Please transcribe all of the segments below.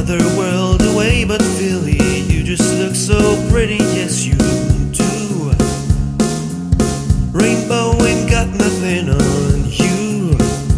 another world away, but Philly, you just look so pretty, yes you do. Rainbow ain't got nothing on you.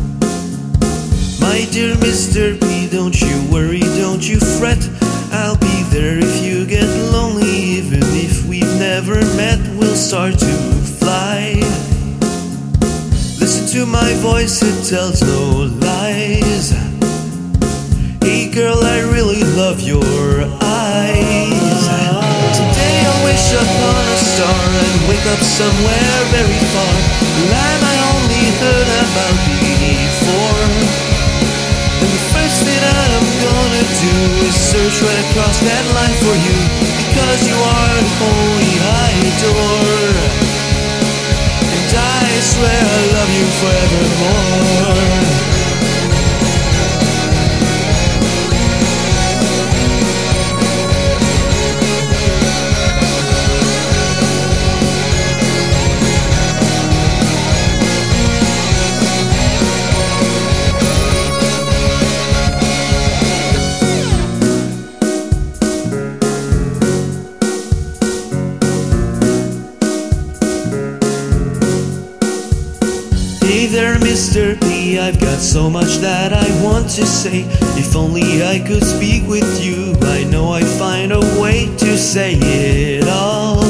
My dear Mr. P, don't you worry, don't you fret. I'll be there if you get lonely. Even if we've never met, we'll start to fly. Listen to my voice, it tells no lies. Hey girl, I really love your eyes. Someday I'll wish upon a star and wake up somewhere very far, a land I only heard about before. And the first thing that I'm gonna do is search right across that line for you, because you are the only I adore. And I swear I love you forevermore. Hey there, Mr. P, I've got so much that I want to say. If only I could speak with you, I know I'd find a way to say it all.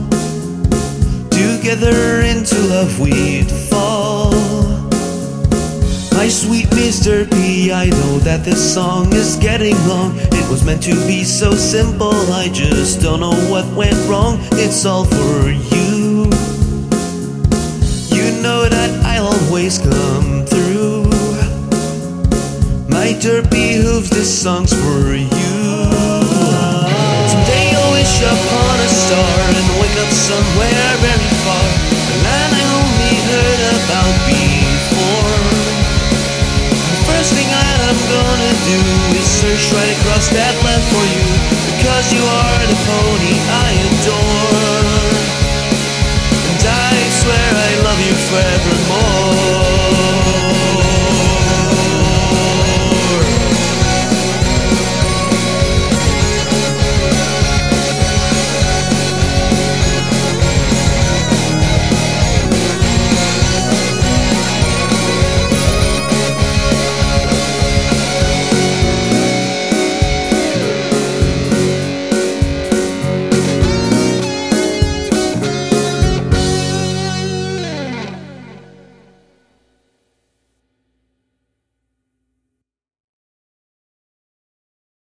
Together into love we'd fall. My sweet Mr. P, I know that this song is getting long. It was meant to be so simple, I just don't know what went wrong. It's all for you. You know that I'll always come through. My derpy hooves, this song's for you. Someday I'll wish upon a star and wake up somewhere very far, a land I only heard about before. The first thing that I'm gonna do is search right across that land for you, because you are the pony I